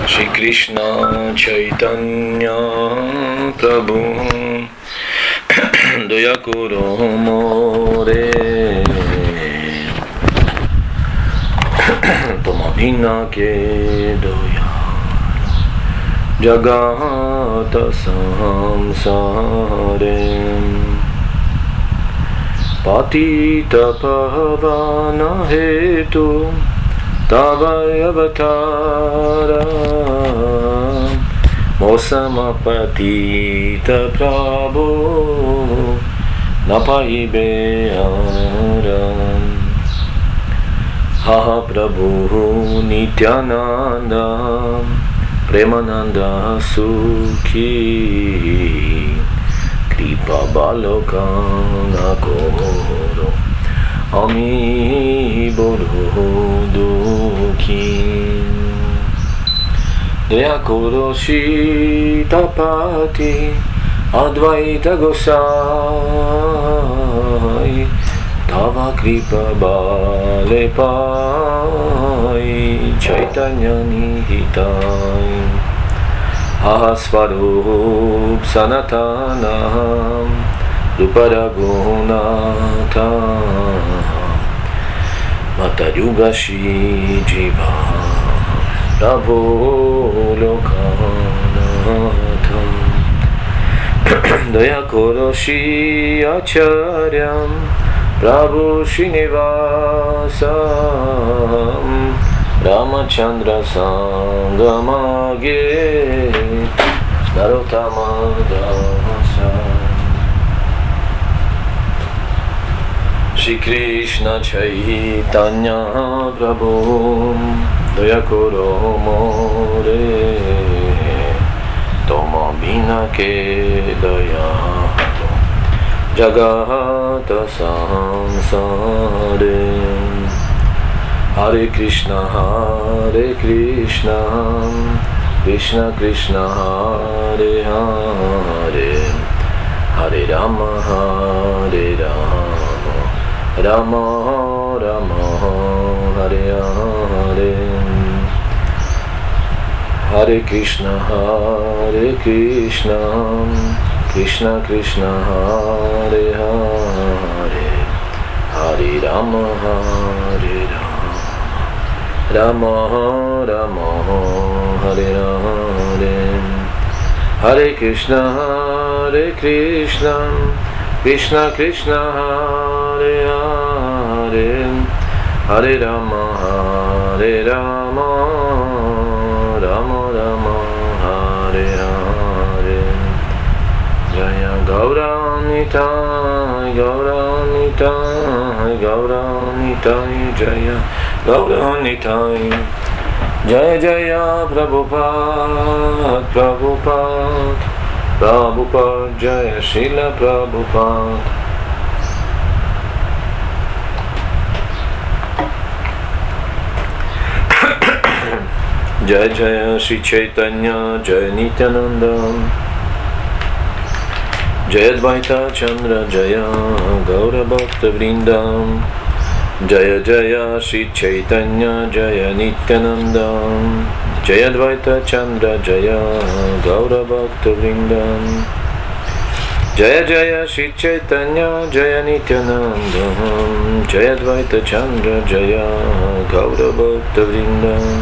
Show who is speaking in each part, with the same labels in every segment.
Speaker 1: Shri Krishna Chaitanya Prabhu Daya Kuro More Toma Bhina Ke Doya Jagata Samsare Patita Pavana Hetu Tava Avatara Mosamapatita Prabhu Napaibe Aram Ha Prabhu Nityananda Premananda Sukhi Kripa Balokana Koro Ami Boro Dukhi Daya Koro Shitapati Advaita Gosai Tava Kripa Bale Pai Chaitanya Nihitai Ahasvarup Sanatanam Rupadaguna Matayugashi Jiva Prabhu Lokanata Daya Koroshi Acharyam Prabhu Srinivasam Ramachandra Sangamage Narottama Dasa Shri Krishna Chaitanya Prabhu Daya Kuro More Toma Bhina Ke Daya Jagata Samsare Hare Krishna Krishna Krishna Hare Hare Hare Rama Rama Rama Hare Hare Hare Krishna Krishna Krishna Hare Hare Hare Rama Rama Rama Hare Hare Hare Krishna Krishna Krishna Hare Hare Hare Rama Rama Rama Hare Hare Jaya Gauranitai Jaya Gauranitai Jaya Jaya Prabhupada Jaya Srila Prabhupada Jaya Jaya Sri Chaitanya Jaya Nityananda Jaya Advaita Chandra Jaya Gaura Bhakta Vrindam Jaya Jaya Sri Chaitanya Jaya Nityananda Jaya Advaita Chandra Jaya Gaura Bhakta Vrindam Jaya Jaya Sri Chaitanya Jaya Nityananda Jaya Advaita Chandra Jaya Gaura Bhakta Vrindam.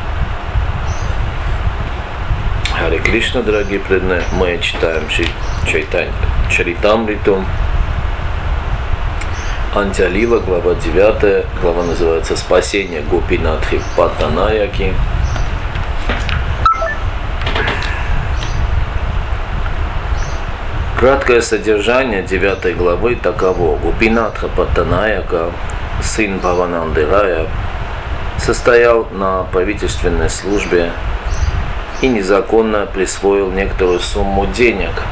Speaker 1: Харе Кришна, дорогие преданные, мы читаем Чайтанья Чаритамриту, Антиалила, глава 9, глава называется «Спасение Гопинатхи Паттанаяки». Краткое содержание 9 главы таково. Гопинатха Паттанаяка, сын Бхавананды Рая, состоял на правительственной службе и незаконно присвоил некоторую сумму денег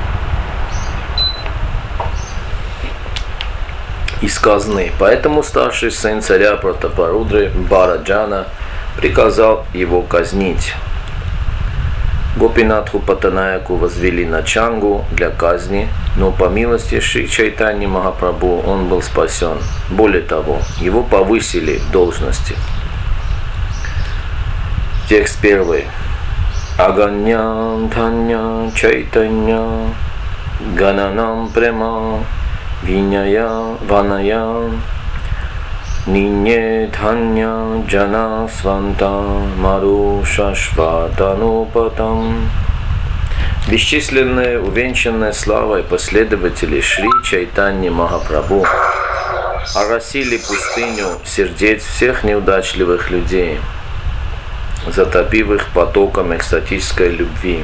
Speaker 1: из казны. Поэтому старший сын царя Пратапарудры Бараджана приказал его казнить. Гопинатху Паттанаяку возвели на Чангу для казни, но по милости Шри Чайтаньи Махапрабху он был спасен. Более того, его повысили в должности. Текст 1. Aganyam Dhanya Chaitanya Gananam Prema Vinyaya Vanaya Ninye Dhanya Jana Svanta Maru Shashватанупатам. Бесчисленные, увенчанные славой последователи Шри Чайтаньи Махапрабху оросили пустыню сердец всех неудачливых людей, затопив их потоком экстатической любви.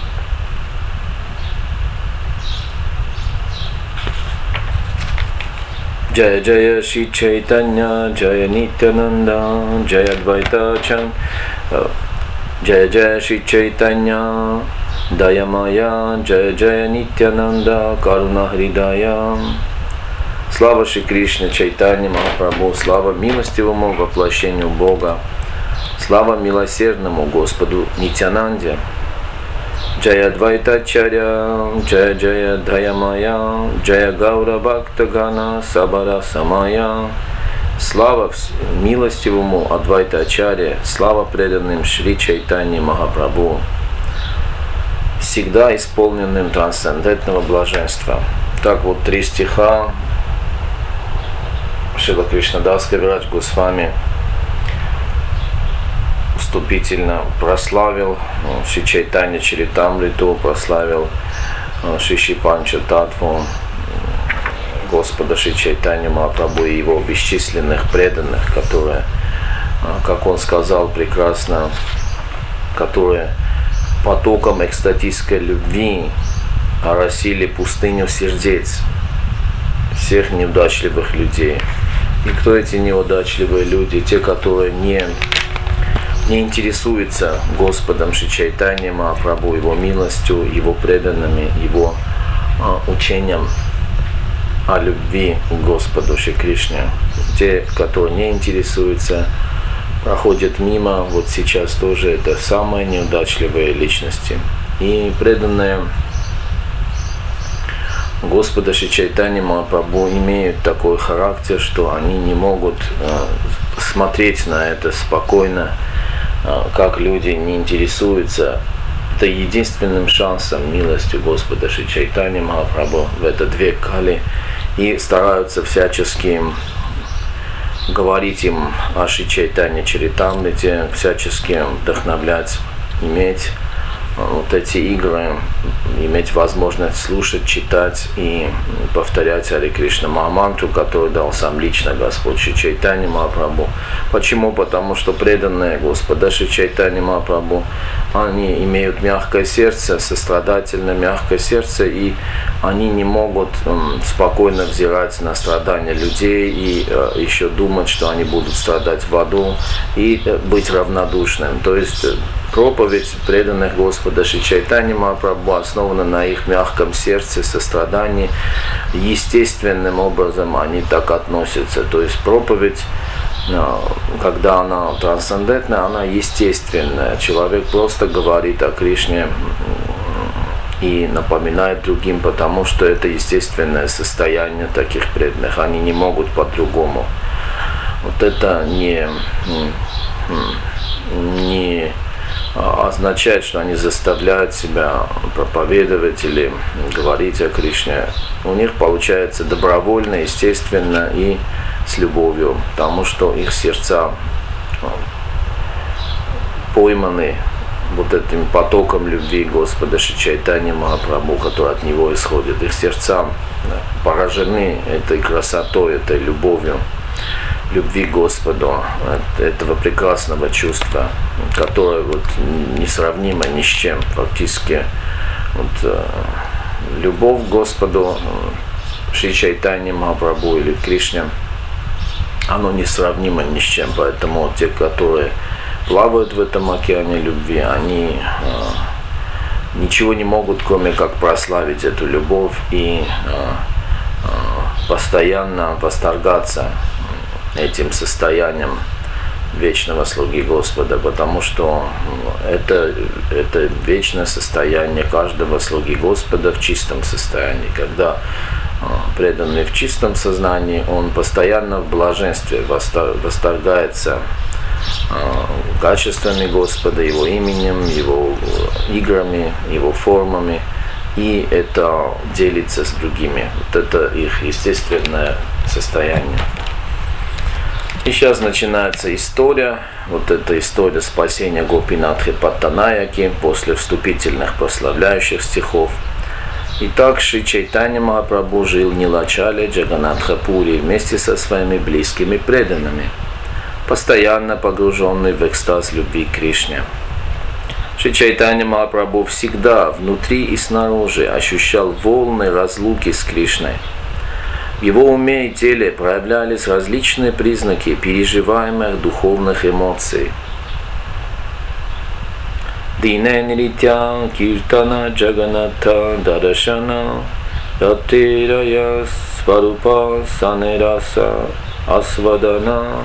Speaker 1: Джая Джая Шри Чайтанья, Джая Нитянанда, Джая Адвайта Чан, Джая Джая Шри Чайтанья, Дая Мая, Джая Джая Нитянанда, Каруна Хридая. Слава Шри Кришне Чайтаньи Махапрабху, слава милостивому воплощению Бога, слава милосердному Господу Нитянанде. Джая Адвайтачаря, Джая Джая Дая Мая, Джая Гаура Бхактагана Сабара Самая. Слава милостивому Адвайтачаре, слава преданным Шри Чайтаньи Махапрабху, всегда исполненным трансцендентного блаженства. Так вот 3 стиха Шрила Кришнадас Кавирадж Госвами вступительно прославил Шри Чайтанья Чаритамриту, прославил Шри Панча Татву Господа Шри Чайтаньи Махапрабху и его бесчисленных преданных, которые, как он сказал прекрасно, которые потоком экстатической любви оросили пустыню сердец всех неудачливых людей. И кто эти неудачливые люди? Те, которые не интересуются Господом Шри Чайтаньи Махапрабху, Его милостью, Его преданными, Его учением о любви к Господу Шри Кришне. Те, которые не интересуются, проходят мимо. Вот сейчас тоже это самые неудачливые личности. И преданные Господа Шри Чайтаньи Махапрабху имеют такой характер, что они не могут смотреть на это спокойно, как люди не интересуются. Это единственным шансом милостью Господа Шри Чайтаньи Махапрабху в этот век Кали, и стараются всячески говорить им о Шри Чайтанья Чаритамрите, всячески вдохновлять, иметь вот эти игры, иметь возможность слушать, читать и повторять Харе Кришна Махамантру, которую дал сам лично Господь Шри Чайтаньи Махапрабху. Почему? Потому что преданные Господа Шри Чайтаньи Махапрабху, они имеют мягкое сердце, сострадательное мягкое сердце, и они не могут спокойно взирать на страдания людей и еще думать, что они будут страдать в аду, и быть равнодушным. То есть проповедь преданных Господа Шри Чайтаньи Махапрабху основана на их мягком сердце, сострадании. Естественным образом они так относятся. То есть проповедь, когда она трансцендентная, она естественная. Человек просто говорит о Кришне и напоминает другим, потому что это естественное состояние таких преданных. Они не могут по-другому. Вот это не означает, что они заставляют себя проповедовать или говорить о Кришне. У них получается добровольно, естественно и с любовью, потому что их сердца пойманы вот этим потоком любви Господа Шри Чайтаньи Махапрабху, который от него исходит. Их сердца поражены этой красотой, этой любовью, любви к Господу, этого прекрасного чувства, которое вот несравнимо ни с чем. Фактически вот, любовь к Господу Шри Чайтаньи Махапрабху или Кришне, оно несравнимо ни с чем. Поэтому те, которые плавают в этом океане любви, они ничего не могут, кроме как прославить эту любовь и постоянно восторгаться этим состоянием вечного слуги Господа, потому что это вечное состояние каждого слуги Господа в чистом состоянии. Когда преданный в чистом сознании, он постоянно в блаженстве восторгается качествами Господа, Его именем, Его играми, Его формами, и это делится с другими. Вот это их естественное состояние. И сейчас начинается история, вот эта история спасения Гопинатхи Паттанаяки после вступительных прославляющих стихов. Итак, Шри Чайтанья Махапрабху жил в Нилачале, Джаганатхапури вместе со своими близкими преданными, постоянно погруженный в экстаз любви к Кришне. Шри Чайтанья Махапрабху всегда внутри и снаружи ощущал волны разлуки с Кришной. В его уме и теле проявлялись различные признаки переживаемых духовных эмоций. Дине ниритя киртана джаганатха дарашана ятирая сварупа санераса асвадана.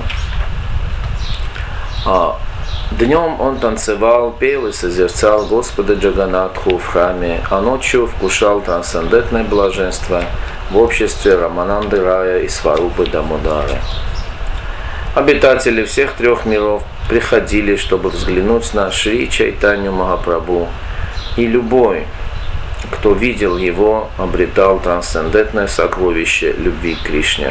Speaker 1: Днем он танцевал, пел и созерцал Господа Джаганатху в храме, а ночью вкушал трансцендентное блаженство в обществе Рамананды Рая и Сварупы Дамодары. Обитатели всех трех миров приходили, чтобы взглянуть на Шри Чайтанью Махапрабху, и любой, кто видел его, обретал трансцендентное сокровище любви к Кришне.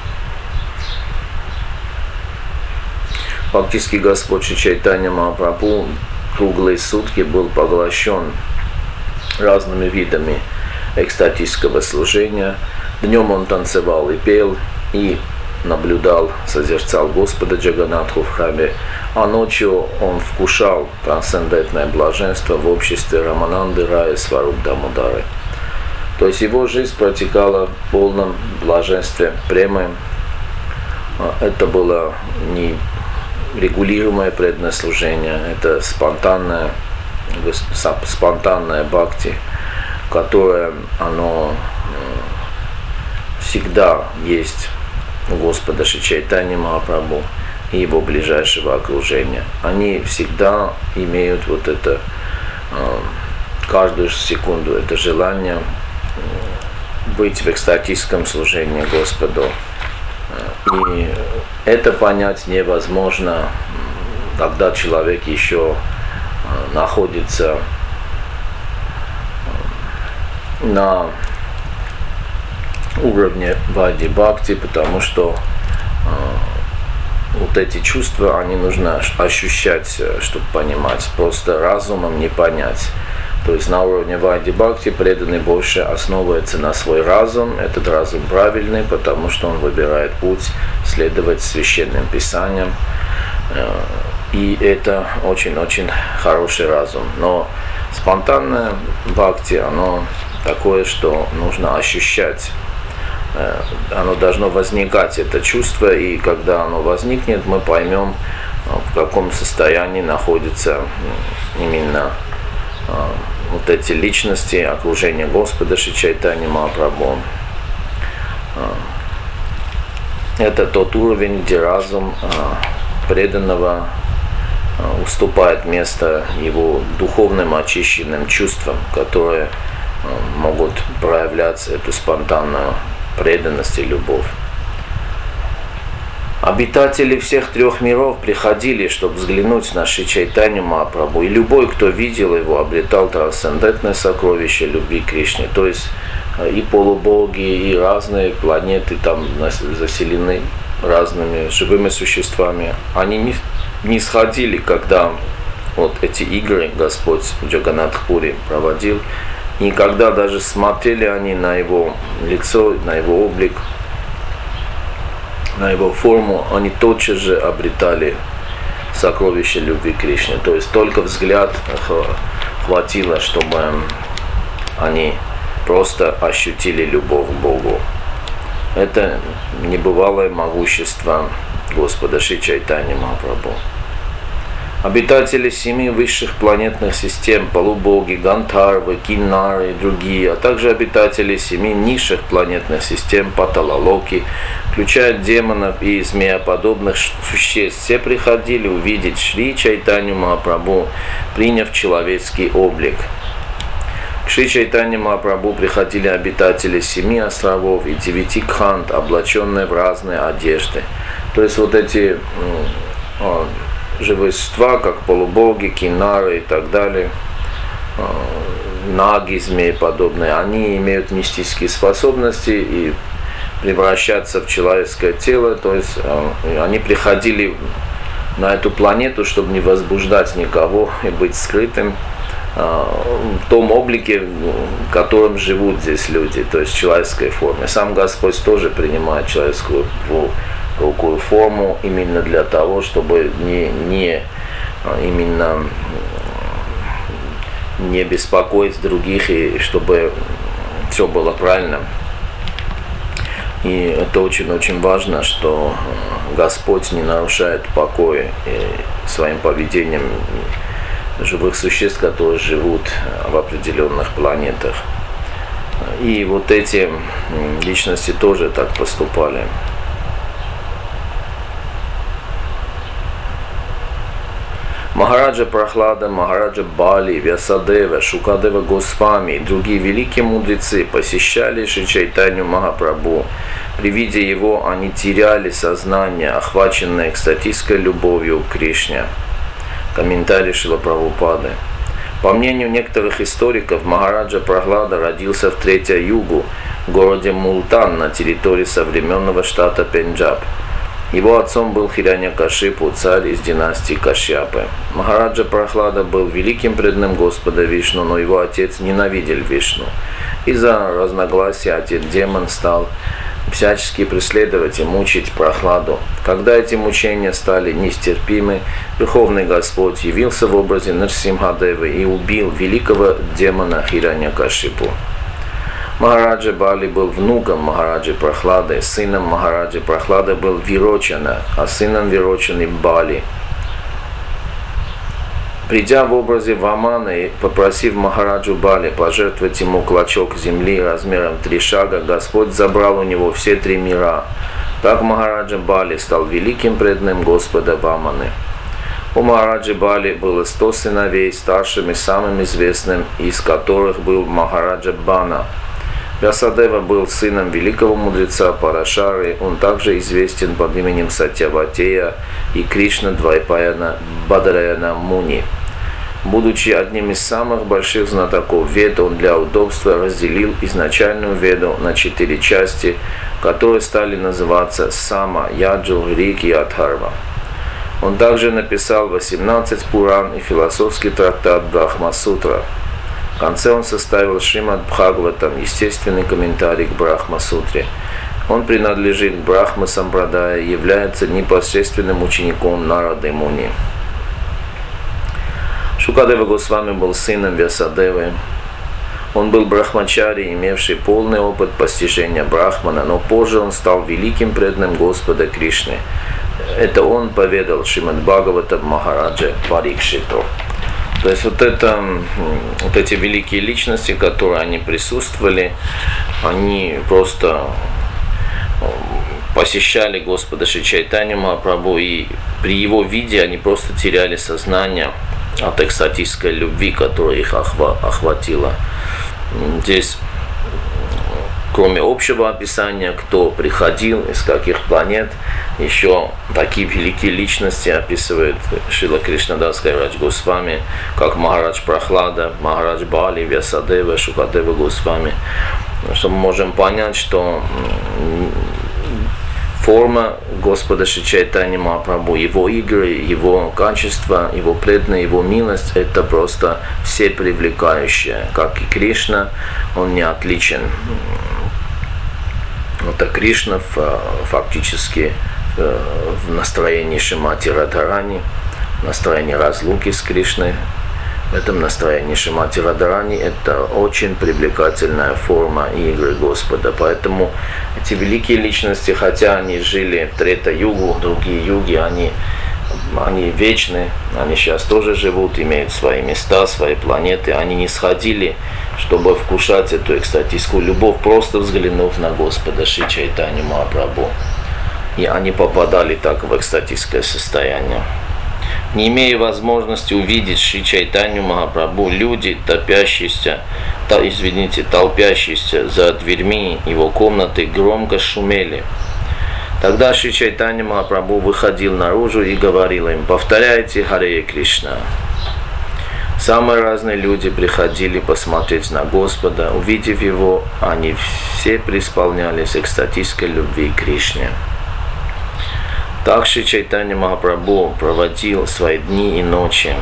Speaker 1: Фактически Господь Шри Чайтанья Махапрабху круглые сутки был поглощен разными видами экстатического служения. Днем он танцевал и пел, и наблюдал, созерцал Господа Джаганатху в храме, а ночью он вкушал трансцендентное блаженство в обществе Рамананды Рая Сваруп Дамодары. То есть его жизнь протекала в полном блаженстве премы. Это было не регулируемое преданное служение, это спонтанное бхакти, которое оно всегда есть у Господа Шри Чайтаньи Махапрабху и его ближайшего окружения. Они всегда имеют вот это, каждую секунду, это желание быть в экстатическом служении Господу. И это понять невозможно, когда человек еще находится на уровне Вайди Бхакти, потому что вот эти чувства, они нужно ощущать, чтобы понимать. Просто разумом не понять. То есть на уровне Вайди Бхакти преданный больше основывается на свой разум. Этот разум правильный, потому что он выбирает путь следовать священным писаниям. И это очень-очень хороший разум. Но спонтанное бхакти, оно такое, что нужно ощущать. Оно должно возникать, это чувство, и когда оно возникнет, мы поймем, в каком состоянии находятся именно вот эти личности, окружение Господа Шри Чайтаньи Махапрабху. Это тот уровень, где разум преданного уступает место его духовным очищенным чувствам, которые могут проявляться эту спонтанную преданность и любовь. Обитатели всех трех миров приходили, чтобы взглянуть на Шри Чайтанью Махапрабху, и любой, кто видел его, обретал трансцендентное сокровище любви к Кришне. То есть и полубоги, и разные планеты там заселены разными живыми существами. Они не сходили, когда вот эти игры Господь Джаганатхапури проводил, и когда даже смотрели они на его лицо, на его облик, на его форму, они тотчас же обретали сокровище любви к Кришне. То есть только взгляд хватило, чтобы они просто ощутили любовь к Богу. Это небывалое могущество Господа Шри Чайтаньи Махапрабху. Обитатели 7 высших планетных систем, полубоги, гандхарвы, киннары и другие, а также обитатели 7 низших планетных систем, паталалоки, включая демонов и змееподобных существ, все приходили увидеть Шри Чайтанью Махапрабху, приняв человеческий облик. К Шри Чайтанье Махапрабху приходили обитатели 7 островов и 9 кханд, облаченные в разные одежды. То есть вот эти живые существа, как полубоги, кинары и так далее, наги, змеи подобные, они имеют мистические способности и превращаться в человеческое тело, то есть они приходили на эту планету, чтобы не возбуждать никого и быть скрытым в том облике, в котором живут здесь люди, то есть в человеческой форме. Сам Господь тоже принимает человеческую форму именно для того, чтобы не беспокоить других и чтобы все было правильно. И это очень-очень важно, что Господь не нарушает покой своим поведением живых существ, которые живут в определенных планетах. И вот эти личности тоже так поступали. Махараджа Прахлада, Махараджа Бали, Вьясадева, Шукадева Госвами и другие великие мудрецы посещали Шри Чайтанью Махапрабху. При виде его они теряли сознание, охваченное экстатической любовью к Кришне. Комментарий Шрила Прабхупады. По мнению некоторых историков, Махараджа Прахлада родился в Третью Югу в городе Мултан на территории современного штата Пенджаб. Его отцом был Хираньякашипу, царь из династии Кашьяпы. Махараджа Прахлада был великим преданным Господа Вишну, но его отец ненавидел Вишну. Из-за разногласий отец-демон стал всячески преследовать и мучить Прахладу. Когда эти мучения стали нестерпимы, Верховный Господь явился в образе Нарсимхадевы и убил великого демона Хираньякашипу. Махараджа Бали был внуком Махараджи Прахлады, сыном Махараджи Прахлады был Вирочана, а сыном Вирочаны Бали. Придя в образе Ваманы и попросив Махараджу Бали пожертвовать ему клочок земли размером 3 шага, Господь забрал у него все 3 мира. Так Махараджа Бали стал великим преданным Господа Ваманы. У Махараджи Бали было 100 сыновей, старшим и самым известным из которых был Махараджа Бана. Вьясадева был сыном великого мудреца Парашары, он также известен под именем Сатьяватея и Кришна Двайпаяна Бадараяна Муни. Будучи одним из самых больших знатоков Вед, он для удобства разделил изначальную Веду на 4 части, которые стали называться Сама, Яджу, Рик и Адхарва. Он также написал 18 Пуран и философский трактат Брахма-сутра. В конце он составил Шримад Бхагаватам, естественный комментарий к Брахма-сутре. Он принадлежит к Брахма-сампрадае и является непосредственным учеником Нарады Муни. Шукадева Госвами был сыном Вьясадевы. Он был брахмачари, имевший полный опыт постижения Брахмана, но позже он стал великим преданным Господа Кришны. Это он поведал Шримад Бхагаватам Махараджа Парикшиту. То есть вот эти великие личности, которые они присутствовали, они просто посещали Господа Шри Чайтанью Махапрабху, и при его виде они просто теряли сознание от экстатической любви, которая их охватила. Здесь, кроме общего описания, кто приходил, из каких планет, еще такие великие личности описывает Шрила Кришнадас Кавирадж Госвами, как Махарадж Прахлада, Махарадж Бали, Вьясадева, Шукадева Госвами, что мы можем понять, что форма Господа Шри Чайтаньи Махапрабху, его игры, его качество, его преданность, его милость, это просто всепривлекающее. Как и Кришна, он не отличен. Это Кришна фактически в настроении Шримати Радхарани, в настроении разлуки с Кришной. В этом настроении Шримати Радхарани это очень привлекательная форма игры Господа. Поэтому эти великие личности, хотя они жили в Трета-югу, другие юги, они вечны, они сейчас тоже живут, имеют свои места, свои планеты. Они не сходили, чтобы вкушать эту экстатическую любовь, просто взглянув на Господа Шри Чайтанью Махапрабху. И они попадали так в экстатическое состояние. Не имея возможности увидеть Шри Чайтанью Махапрабху, люди, толпящиеся за дверьми его комнаты, громко шумели. Тогда Шри Чайтанья Махапрабху выходил наружу и говорил им: повторяйте Харе Кришна. Самые разные люди приходили посмотреть на Господа. Увидев Его, они все преисполнялись экстатической любви к Кришне. Так Шри Чайтанья Махапрабху проводил свои дни и ночи.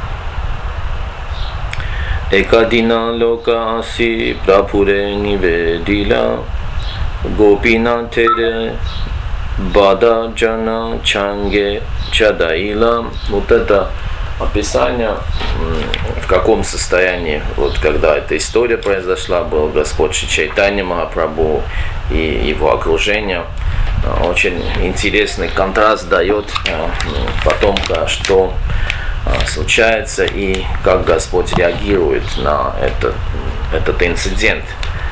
Speaker 1: Экадина лока аси прабхуре ниведила гопинатере бада джана чанге чадаила. Вот это описание, в каком состоянии, вот когда эта история произошла, был Господь Шри Чайтанья Махапрабху и его окружение. Очень интересный контраст дает потом, что случается и как Господь реагирует на этот инцидент.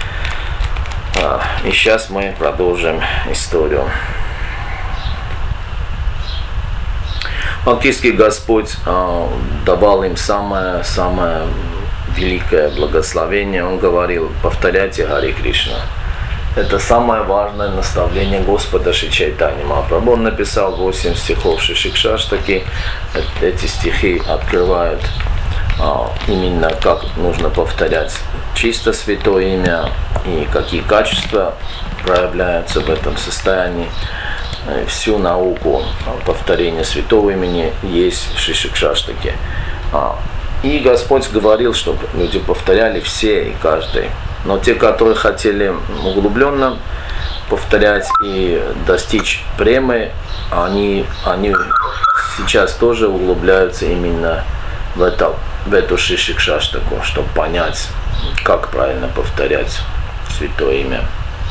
Speaker 1: И сейчас мы продолжим историю. Фактически Господь давал им самое великое благословение. Он говорил: повторяйте Харе Кришна. Это самое важное наставление Господа Шри Чайтаньи Махапрабху. Он написал 8 стихов Шри Шикшаштаки. Эти стихи открывают именно как нужно повторять чисто святое имя и какие качества проявляются в этом состоянии. Всю науку повторения святого имени есть в Шри Шикшаштаке. И Господь говорил, чтобы люди повторяли все и каждый. Но те, которые хотели углубленно повторять и достичь премы, они сейчас тоже углубляются именно в эту Шри Шикшаштаку, чтобы понять, как правильно повторять святое имя.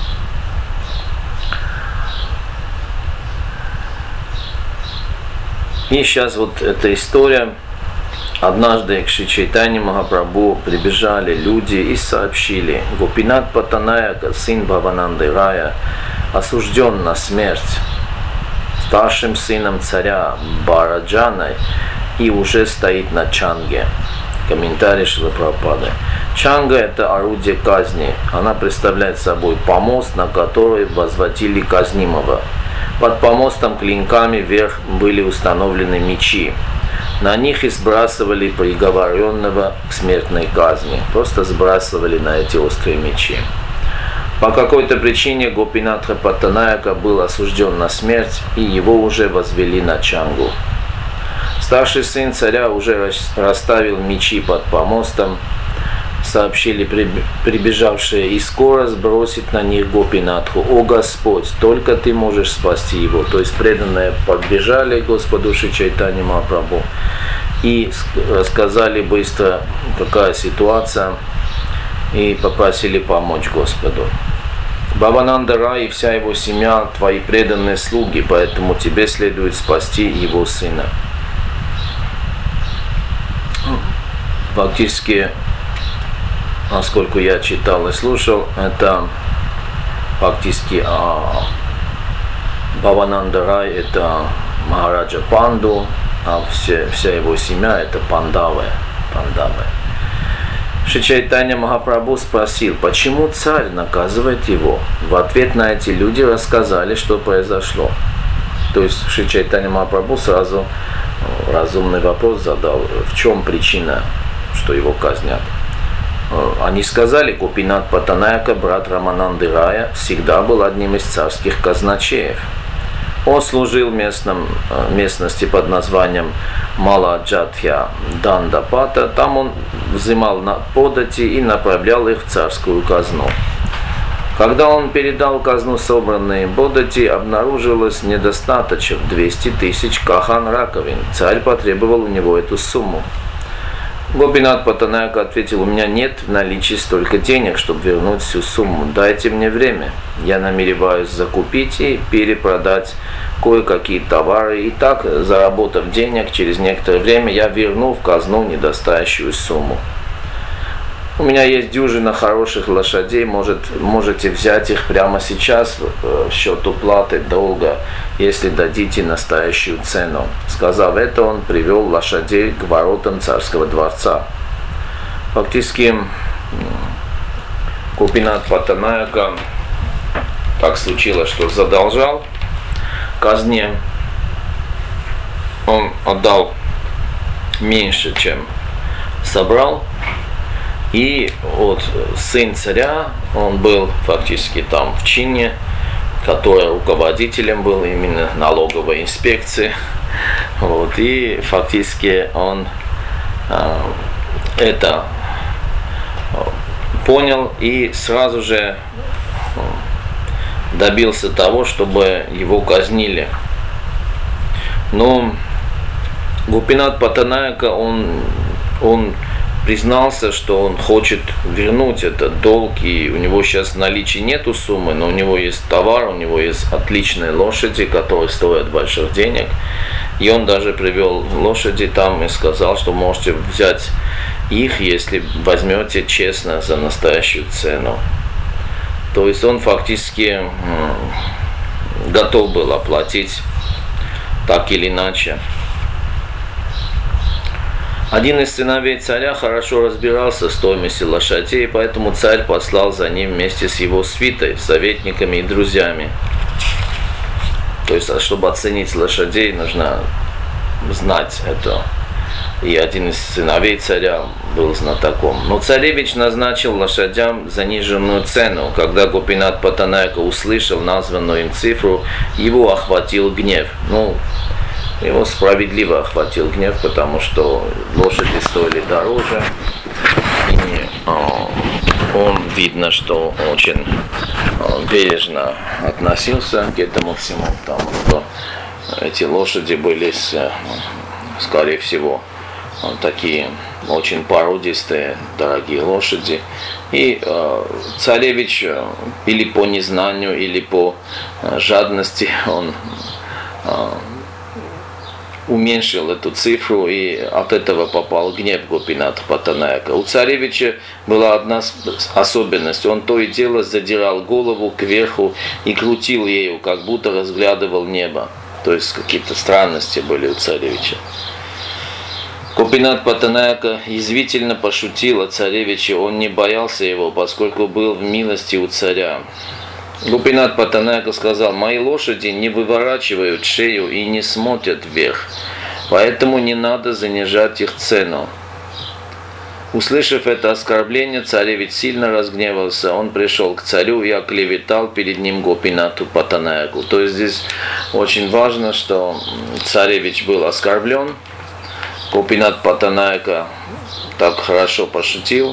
Speaker 1: И сейчас вот эта история. Однажды к Шри Чайтанье Махапрабху прибежали люди и сообщили: Гопинат Паттанаяка, сын Бхавананды Рая, осужден на смерть старшим сыном царя Бхараджаной и уже стоит на чанге. Комментарий Шрилы Прабхупады. Чанга – это орудие казни. Она представляет собой помост, на который возводили казнимого. Под помостом клинками вверх были установлены мечи. На них и сбрасывали приговоренного к смертной казни. Просто сбрасывали на эти острые мечи. По какой-то причине Гопинатха Паттанаяка был осужден на смерть, и его уже возвели на чангу. Старший сын царя уже расставил мечи под помостом, сообщили прибежавшие, и скоро сбросит на них Гопинатху. О Господь, только Ты можешь спасти его. То есть преданные подбежали к Господу Шри Чайтанье Махапрабху и рассказали быстро, какая ситуация, и попросили помочь Господу. Бхавананда Рай и вся его семья твои преданные слуги, поэтому тебе следует спасти его сына. Фактически, насколько я читал и слушал, это фактически Бхавананда Рай — это Махараджа Панду, а вся его семья — это Пандавы. Шри Чайтанья Махапрабху спросил, почему царь наказывает его. В ответ на эти люди рассказали, что произошло. То есть Шри Чайтанья Махапрабху сразу разумный вопрос задал, в чем причина, что его казнят. Они сказали: Гопинат Паттанаяка, брат Рамананды Рая, всегда был одним из царских казначеев. Он служил в местности под названием Маладжатхья Дандапата. Там он взимал подати и направлял их в царскую казну. Когда он передал казну собранные подати, обнаружилось недостаточно 200 тысяч кахан раковин. Царь потребовал у него эту сумму. Гопинат Паттанаяка ответил: у меня нет в наличии столько денег, чтобы вернуть всю сумму. Дайте мне время. Я намереваюсь закупить и перепродать кое-какие товары. И так, заработав денег, через некоторое время я верну в казну недостающую сумму. У меня есть дюжина хороших лошадей, можете взять их прямо сейчас в счет уплаты долга, если дадите настоящую цену. Сказав это, он привел лошадей к воротам царского дворца. Фактически Гопинат Паттанаяка так случилось, что задолжал казне он отдал меньше, чем собрал. И вот сын царя, он был фактически там в чине, который руководителем был именно налоговой инспекции. Вот, и фактически он это понял и сразу же добился того, чтобы его казнили. Но Гопинат Паттанаяка, он признался, что он хочет вернуть этот долг, и у него сейчас в наличии нету суммы, но у него есть товар, у него есть отличные лошади, которые стоят больших денег. И он даже привел лошади там и сказал, что можете взять их, если возьмете честно за настоящую цену. То есть он фактически готов был оплатить так или иначе. Один из сыновей царя хорошо разбирался в стоимости лошадей, поэтому царь послал за ним вместе с его свитой, советниками и друзьями. То есть, чтобы оценить лошадей, нужно знать это. И один из сыновей царя был знатоком. Но царевич назначил лошадям заниженную цену. Когда Гопинат Паттанаяка услышал названную им цифру, его охватил гнев. Его справедливо охватил гнев, потому что лошади стоили дороже. И он, видно, что очень бережно относился к этому всему, потому что эти лошади были, скорее всего, такие очень породистые, дорогие лошади. И царевич или по незнанию, или по жадности он уменьшил эту цифру, и от этого попал гнев Гопината Паттанаяка. У царевича была одна особенность. Он то и дело задирал голову кверху и крутил ею, как будто разглядывал небо. То есть какие-то странности были у царевича. Гопинат Паттанаяка язвительно пошутил о царевиче. Он не боялся его, поскольку был в милости у царя. Гопинат Паттанаяка сказал: мои лошади не выворачивают шею и не смотрят вверх, поэтому не надо занижать их цену. Услышав это оскорбление, царевич сильно разгневался. Он пришел к царю и оклеветал перед ним Гопинату Паттанаяку. То есть здесь очень важно, что царевич был оскорблен. Гопинат Паттанаяка так хорошо пошутил.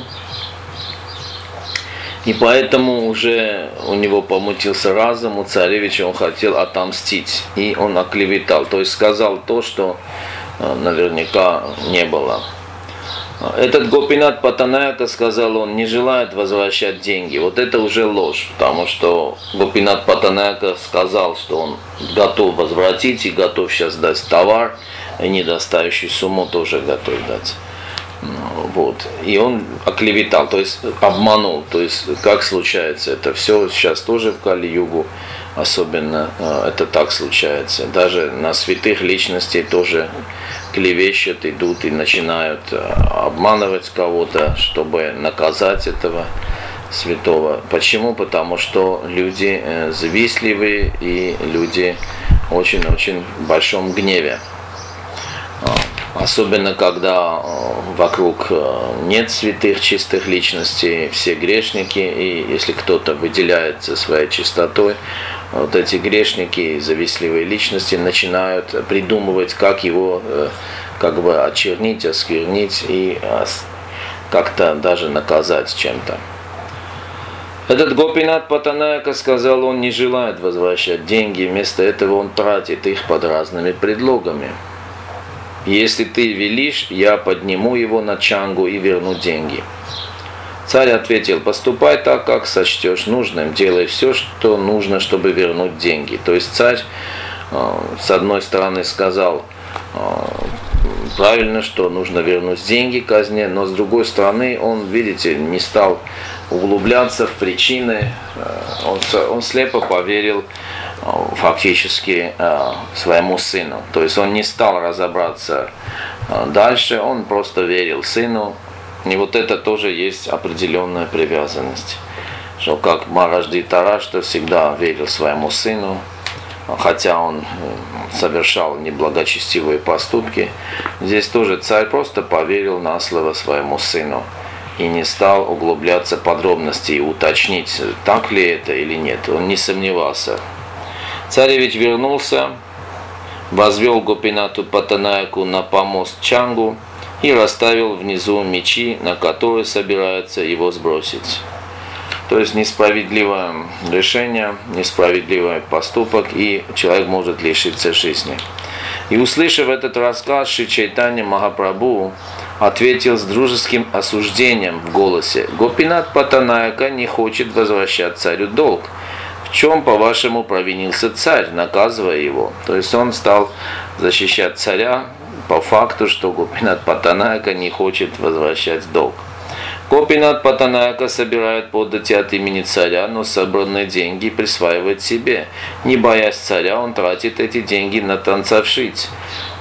Speaker 1: И поэтому уже у него помутился разум, у царевича он хотел отомстить. И он оклеветал, то есть сказал то, что наверняка не было. Этот Гопинат Паттанаяка, сказал он, не желает возвращать деньги. Вот это уже ложь, потому что Гопинат Паттанаяка сказал, что он готов возвратить и готов сейчас дать товар, и недостающую сумму тоже готов дать. Вот. И он оклеветал, то есть обманул. То есть как случается это все сейчас тоже в Кали-югу, особенно это так случается. Даже на святых личностей тоже клевещут, идут и начинают обманывать кого-то, чтобы наказать этого святого. Почему? Потому что люди завистливые и люди очень-очень в большом гневе. Особенно, когда вокруг нет святых, чистых личностей, все грешники, и если кто-то выделяется своей чистотой, вот эти грешники, завистливые личности начинают придумывать, как его как бы очернить, осквернить и как-то даже наказать чем-то. Этот Гопинат Паттанаяка, сказал, он не желает возвращать деньги, вместо этого он тратит их под разными предлогами. Если ты велишь, я подниму его на чангу и верну деньги. Царь ответил: поступай так, как сочтешь нужным, делай все, что нужно, чтобы вернуть деньги. То есть царь, с одной стороны, сказал правильно, что нужно вернуть деньги казне, но с другой стороны, он, видите, не стал углубляться в причины, он слепо поверил фактически своему сыну. То есть он не стал разобраться дальше, он просто верил сыну. И вот это тоже есть определенная привязанность. Что как Махарадж Дитараштра всегда верил своему сыну, хотя он совершал неблагочестивые поступки. Здесь тоже царь просто поверил на слово своему сыну и не стал углубляться в подробности и уточнить, так ли это или нет. Он не сомневался. Царевич вернулся, возвел Гопинату Паттанаяку на помост Чангу и расставил внизу мечи, на которые собирается его сбросить. То есть несправедливое решение, несправедливый поступок, и человек может лишиться жизни. И услышав этот рассказ, Шри Чайтанья Махапрабху ответил с дружеским осуждением в голосе: «Гопинат Паттанаяка не хочет возвращать царю долг. В чем, по-вашему, провинился царь, наказывая его?» То есть он стал защищать царя по факту, что Гопинат Паттанаяка не хочет возвращать долг. Гопинат Паттанаяка собирает подати от имени царя, но собранные деньги присваивает себе. Не боясь царя, он тратит эти деньги на танцовщиц.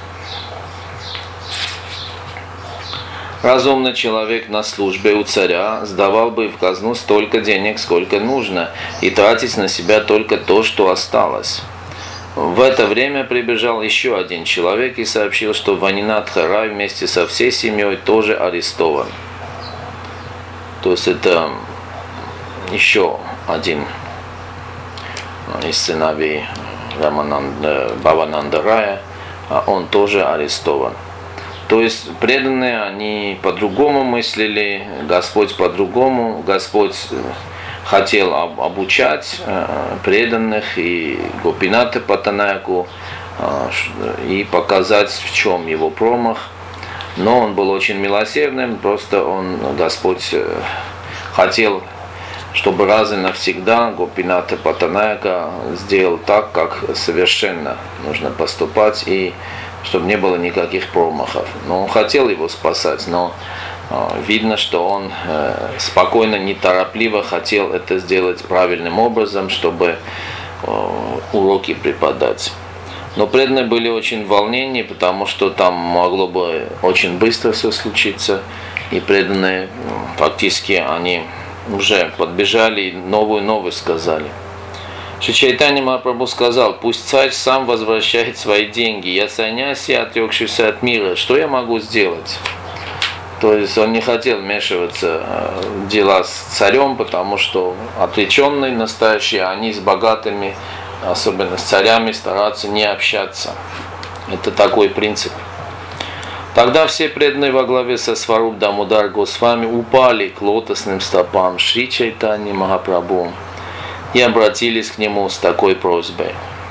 Speaker 1: Разумный человек на службе у царя сдавал бы в казну столько денег, сколько нужно, и тратить на себя только то, что осталось. В это время прибежал еще один человек и сообщил, что Ванинатха Рай вместе со всей семьей тоже арестован. То есть это еще один из сыновей Бхавананда Рая, он тоже арестован. То есть преданные, они по-другому мыслили, Господь по-другому, Господь хотел обучать преданных и Гопината Паттанаяку и показать, в чем его промах. Но он был очень милосердным, просто Господь хотел, чтобы раз и навсегда Гопината Паттанаяка сделал так, как совершенно нужно поступать, и чтобы не было никаких промахов. Но он хотел его спасать, но видно, что он спокойно, неторопливо хотел это сделать правильным образом, чтобы уроки преподать. Но преданные были очень в волнении, потому что там могло бы очень быстро все случиться. И преданные фактически они уже подбежали и новую новость сказали. Шри Чайтанья Махапрабху сказал: «Пусть царь сам возвращает свои деньги. Я саньяси, отрекшийся от мира. Что я могу сделать?» То есть он не хотел вмешиваться в дела с царем, потому что отреченные настоящие, они с богатыми, особенно с царями, стараться не общаться. Это такой принцип. Тогда все преданные во главе со Сваруб Дамодар Госвами упали к лотосным стопам Шри Чайтаньи Махапрабху и обратились к нему с такой просьбой: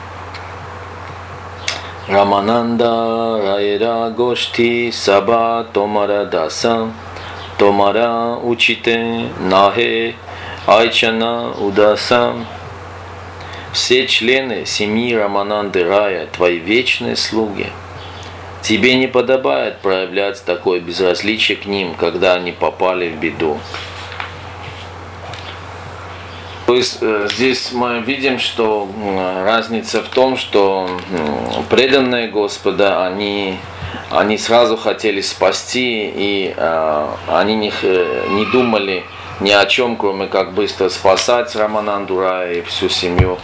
Speaker 1: Рамананда Райра Гошти Саба Томара Даса Томара Учите Нахе Айчана Удаса. Все члены семьи Рамананды Рая твои вечные слуги. Тебе не подобает проявлять такое безразличие к ним, когда они попали в беду. То есть здесь мы видим, что разница в том, что преданные Господа, они сразу хотели спасти, и они не думали ни о чем, кроме как быстро спасать Рамананду Рая и всю семью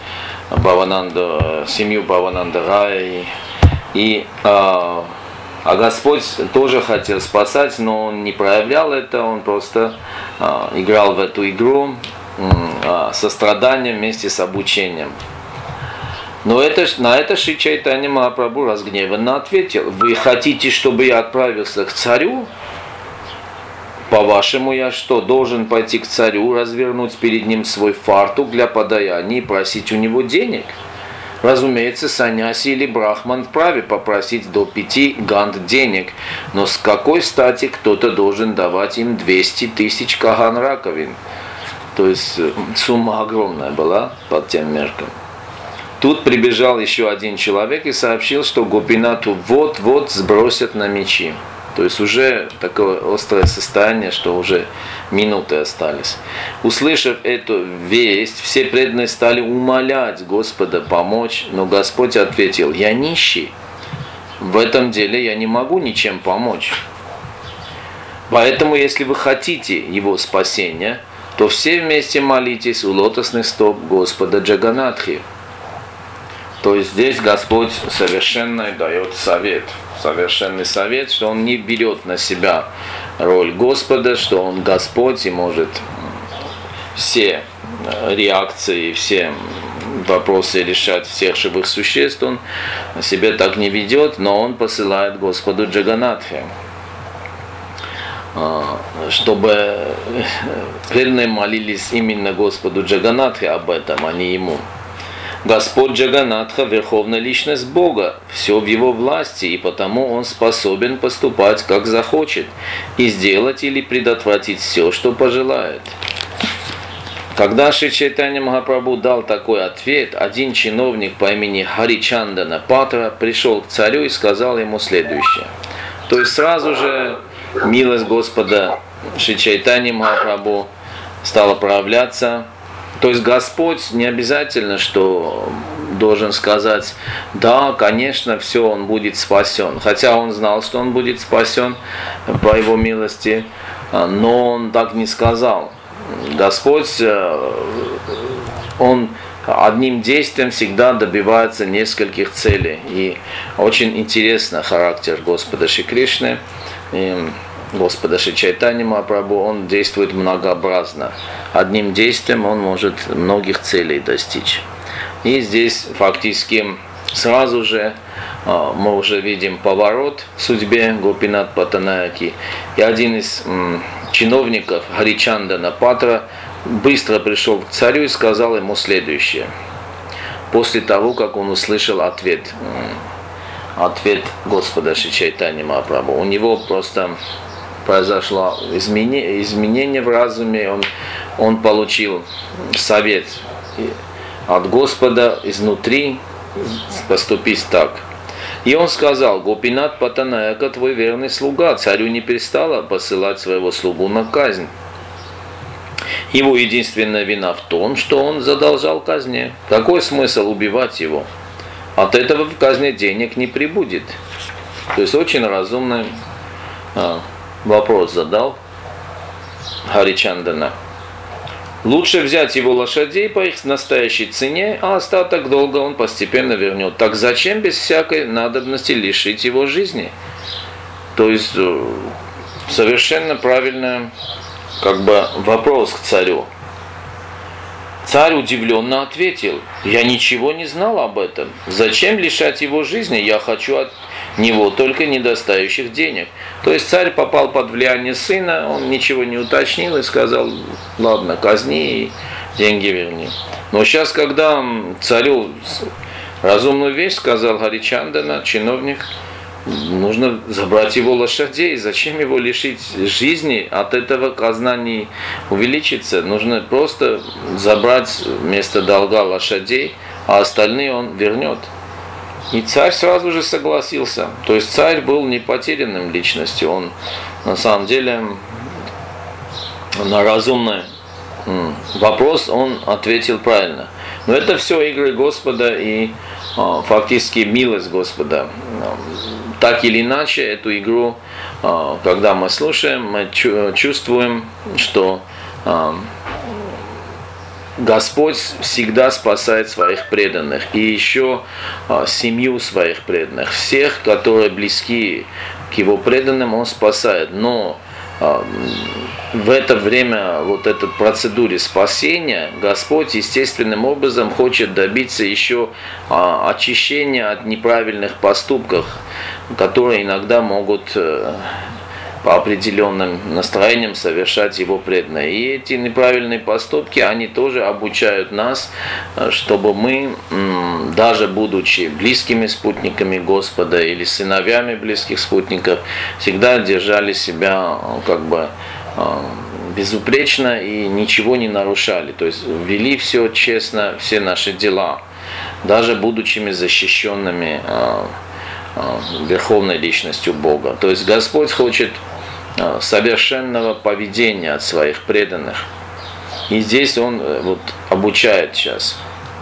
Speaker 1: Бхавананда Рая. А Господь тоже хотел спасать, но он не проявлял это, он просто играл в эту игру состраданием вместе с обучением. Но на это Шри Чайтанья Махапрабху разгневанно ответил: «Вы хотите, чтобы я отправился к царю? По-вашему, я что, должен пойти к царю, развернуть перед ним свой фартук для подаяния и просить у него денег? Разумеется, саньяси или брахман вправе попросить до 5 ганд денег, но с какой стати кто-то должен давать им 200 тысяч каган раковин?» То есть сумма огромная была под тем меркам. Тут прибежал еще один человек и сообщил, что Гопинату вот-вот сбросят на мечи. То есть уже такое острое состояние, что уже минуты остались. Услышав эту весть, все преданные стали умолять Господа помочь, но Господь ответил: «Я нищий, в этом деле я не могу ничем помочь. Поэтому, если вы хотите его спасения, то все вместе молитесь у лотосных стоп Господа Джаганатхи». То есть здесь Господь совершенно дает совет, совершенный совет, что Он не берет на себя роль Господа, что Он Господь и может все реакции, все вопросы решать всех живых существ. Он себя так не ведет, но Он посылает Господу Джаганатхе, чтобы преданные молились именно Господу Джаганатхе об этом, а не Ему. Господь Джаганатха – верховная личность Бога, все в Его власти, и потому Он способен поступать, как захочет, и сделать или предотвратить все, что пожелает. Когда Шри Чайтанья Махапрабху дал такой ответ, один чиновник по имени Харичандана Патра пришел к царю и сказал ему следующее. То есть сразу же милость Господа Шри Чайтаньи Махапрабху стала проявляться. То есть Господь не обязательно, что должен сказать, да, конечно, все, он будет спасен. Хотя он знал, что он будет спасен по его милости, но он так не сказал. Господь, он одним действием всегда добивается нескольких целей. И очень интересно характер Господа Шри Кришны, Господа Шри Чайтаньи Махапрабху, он действует многообразно. Одним действием он может многих целей достичь. И здесь фактически сразу же мы уже видим поворот в судьбе Гопинат Паттанаяки. И один из чиновников Харичандана Патра быстро пришел к царю и сказал ему следующее. После того, как он услышал ответ Господа Шри Чайтаньи Махапрабху, у него просто произошло изменение в разуме, он получил совет от Господа изнутри поступить так. И он сказал: Гопинат Паттанаяка, твой верный слуга, царю не перестала посылать своего слугу на казнь. Его единственная вина в том, что он задолжал казне. Какой смысл убивать его? От этого в казне денег не прибудет. То есть очень разумный вопрос задал Харичандана. Лучше взять его лошадей по их настоящей цене, а остаток долга он постепенно вернет. Так зачем без всякой надобности лишить его жизни? То есть совершенно правильный вопрос к царю. Царь удивленно ответил: я ничего не знал об этом. Зачем лишать его жизни? Я хочу от него только недостающих денег. То есть царь попал под влияние сына, он ничего не уточнил и сказал: ладно, казни и деньги верни. Но сейчас, когда царю разумную вещь сказал Харичандана, чиновник, нужно забрать его лошадей. Зачем его лишить жизни? От этого казна не увеличится. Нужно просто забрать вместо долга лошадей, а остальные он вернет. И царь сразу же согласился. То есть царь был не потерянным личностью. Он на самом деле на разумный вопрос он ответил правильно. Но это все игры Господа и фактически милость Господа. Так или иначе, эту игру, когда мы слушаем, мы чувствуем, что Господь всегда спасает своих преданных, и еще семью своих преданных, всех, которые близки к Его преданным, Он спасает. Но в это время, вот этой процедуре спасения, Господь естественным образом хочет добиться еще очищения от неправильных поступков, которые иногда могут по определенным настроениям совершать Его преданные. И эти неправильные поступки, они тоже обучают нас, чтобы мы, даже будучи близкими спутниками Господа или сыновьями близких спутников, всегда держали себя безупречно и ничего не нарушали. То есть вели все честно, все наши дела, даже будучи защищенными верховной личностью Бога. То есть Господь хочет совершенного поведения от своих преданных. И здесь Он обучает сейчас.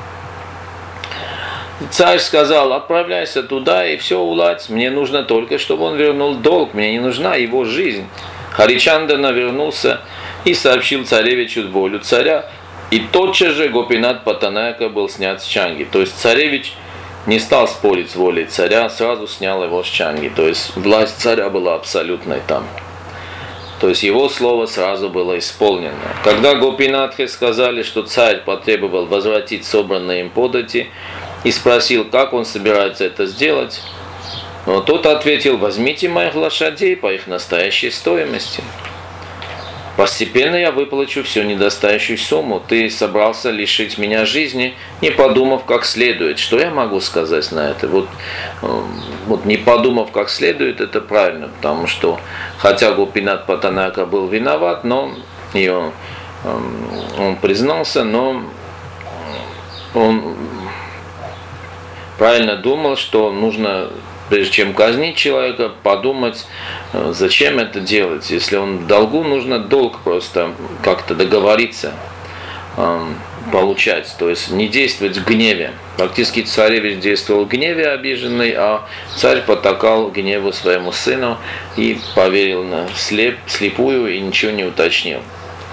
Speaker 1: Царь сказал: отправляйся туда и все уладь. Мне нужно только, чтобы он вернул долг. Мне не нужна его жизнь. Харичандана вернулся и сообщил царевичу волю царя. И тотчас же Гопинат Паттанаяка был снят с чанги. То есть царевич не стал спорить с волей царя, сразу снял его с чанги. То есть власть царя была абсолютной там. То есть его слово сразу было исполнено. Когда Гопинатхе сказали, что царь потребовал возвратить собранные им подати и спросил, как он собирается это сделать, но тот ответил: возьмите моих лошадей по их настоящей стоимости. Постепенно я выплачу всю недостающую сумму. Ты собрался лишить меня жизни, не подумав как следует. Что я могу сказать на это? Вот не подумав как следует, это правильно, потому что хотя Гопинат Паттанака был виноват, но он признался, но он правильно думал, что нужно, прежде чем казнить человека, подумать, зачем это делать. Если он в долгу, нужно долг просто как-то договориться, получать. То есть не действовать в гневе. Фактически царевич действовал в гневе обиженный, а царь потакал гневу своему сыну и поверил слепую и ничего не уточнил.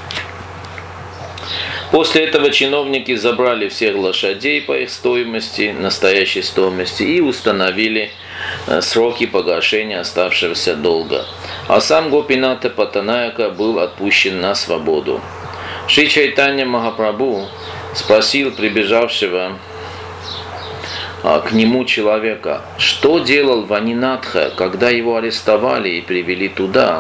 Speaker 1: После этого чиновники забрали всех лошадей по их стоимости, настоящей стоимости, и установили сроки погашения оставшегося долга. А сам Гопината Паттанака был отпущен на свободу. Шри Чайтанья Махапрабху спросил прибежавшего к нему человека, что делал Ванинатха, когда его арестовали и привели туда.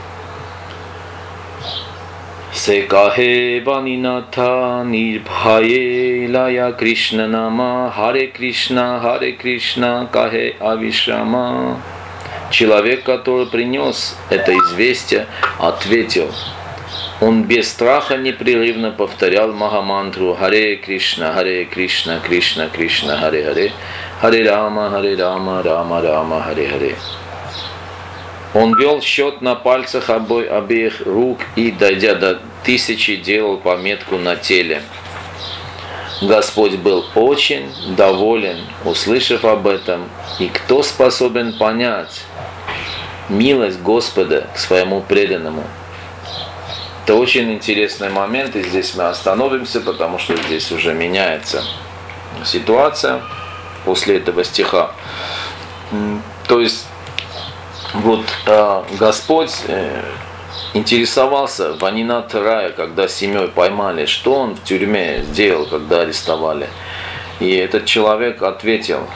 Speaker 1: Секахе Ванинатха нирбхае лая Кришна нама Харе Кришна кахе авишрама. Человек, который принес это известие, ответил. Он без страха непрерывно повторял Махамантру Харе Кришна, Кришна Кришна, Харе Харе, Харе Рама, Рама Рама, Харе Харе. Он вел счет на пальцах обеих рук и, дойдя до 1000, делал пометку на теле. Господь был очень доволен, услышав об этом, и кто способен понять милость Господа к своему преданному? Это очень интересный момент, и здесь мы остановимся, потому что здесь уже меняется ситуация после этого стиха. То есть вот Господь интересовался Ванинат Рая, когда с семьей поймали, что он в тюрьме сделал, когда арестовали. И этот человек ответил,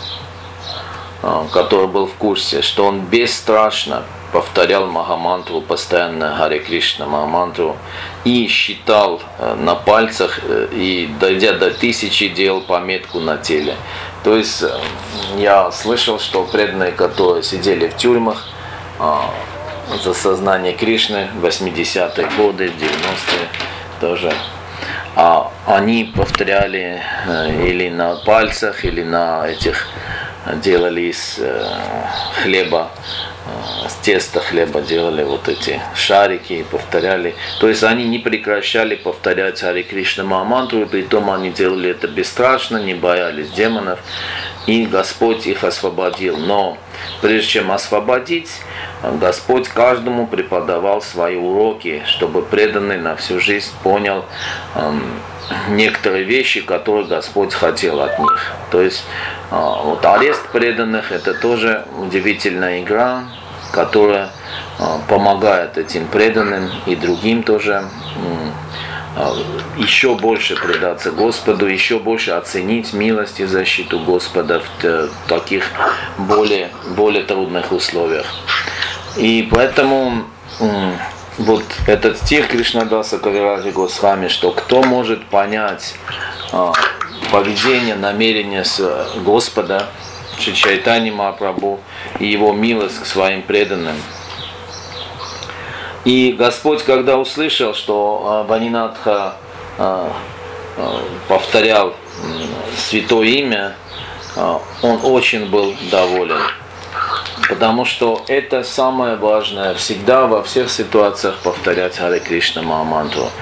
Speaker 1: который был в курсе, что он бесстрашно повторял Махамантру постоянно, Харе Кришна Махамантру, и считал на пальцах, и дойдя до 1000, делал пометку на теле. То есть я слышал, что преданные, которые сидели в тюрьмах за сознание Кришны в 80-е годы, в 90-е тоже, они повторяли или на пальцах, или на этих, делали из хлеба, с теста хлеба делали вот эти шарики и повторяли. То есть они не прекращали повторять Харе Кришна Махамантру, и притом они делали это бесстрашно, не боялись демонов, и Господь их освободил. Но прежде чем освободить, Господь каждому преподавал свои уроки, чтобы преданный на всю жизнь понял некоторые вещи, которые Господь хотел от них. То есть вот арест преданных — это тоже удивительная игра, которая помогает этим преданным и другим тоже еще больше предаться Господу, еще больше оценить милость и защиту Господа в таких более трудных условиях. И поэтому вот этот стих Кришнадаса Кавираджи Госвами, что кто может понять поведение, намерение Господа, Шри Чайтаньи Махапрабху и его милость к своим преданным. И Господь, когда услышал, что Ванинатха повторял святое имя, он очень был доволен. Потому что это самое важное, всегда во всех ситуациях повторять Харе Кришна Махамантру.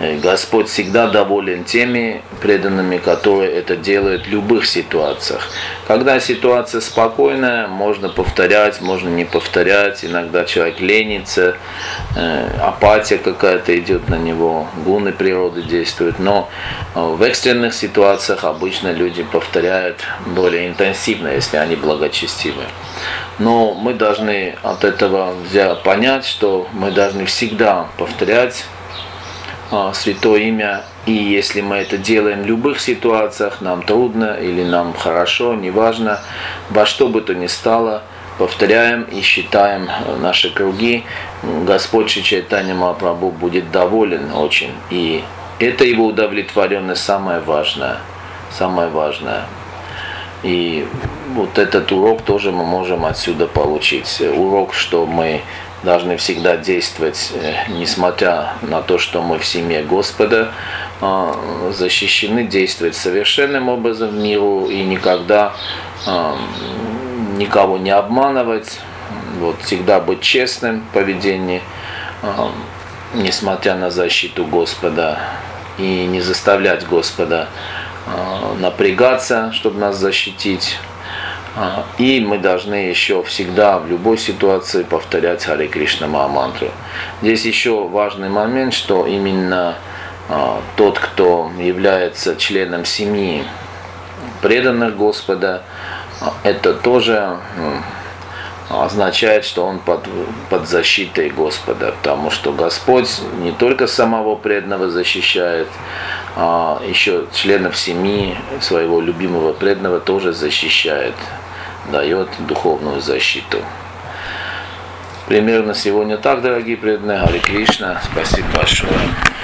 Speaker 1: Господь всегда доволен теми преданными, которые это делают в любых ситуациях. Когда ситуация спокойная, можно повторять, можно не повторять. Иногда человек ленится, апатия какая-то идет на него, гуны природы действуют. Но в экстренных ситуациях обычно люди повторяют более интенсивно, если они благочестивы. Но мы должны от этого понять, что мы должны всегда повторять святое имя, и если мы это делаем в любых ситуациях, нам трудно или нам хорошо, неважно, во что бы то ни стало, повторяем и считаем наши круги, Господь Шри Чайтанья Махапрабху будет доволен очень, и это его удовлетворенность самое важное, самое важное. И вот этот урок тоже мы можем отсюда получить. Урок, что мы должны всегда действовать, несмотря на то, что мы в семье Господа защищены, действовать совершенным образом в миру и никогда никого не обманывать, вот, всегда быть честным в поведении, несмотря на защиту Господа, и не заставлять Господа напрягаться, чтобы нас защитить. И мы должны еще всегда в любой ситуации повторять Харе Кришна Махамантру. Здесь еще важный момент, что именно тот, кто является членом семьи преданных Господа, это тоже означает, что он под защитой Господа, потому что Господь не только самого преданного защищает, а еще членов семьи своего любимого преданного тоже защищает, дает духовную защиту. Примерно сегодня так, дорогие преданные. Харе Кришна. Спасибо большое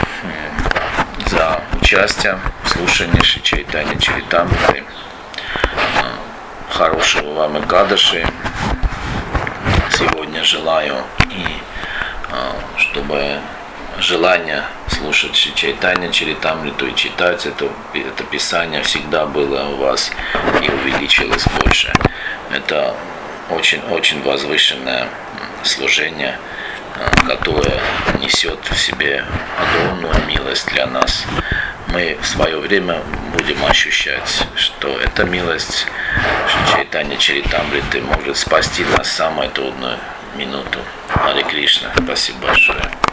Speaker 1: за участие в слушании Шри Чайтанья Чаритамрити. Хорошего вам Экадаши. Сегодня желаю, и чтобы желание слушать Шри Чайтанья Чаритамриту и читать это писание всегда было у вас и увеличилось больше. Это очень возвышенное служение, которое несет в себе огромную милость для нас. Мы в свое время будем ощущать, что эта милость Шри Чайтанья Чаритамриты может спасти нас в самую трудную минуту. Харе Кришна. Спасибо большое.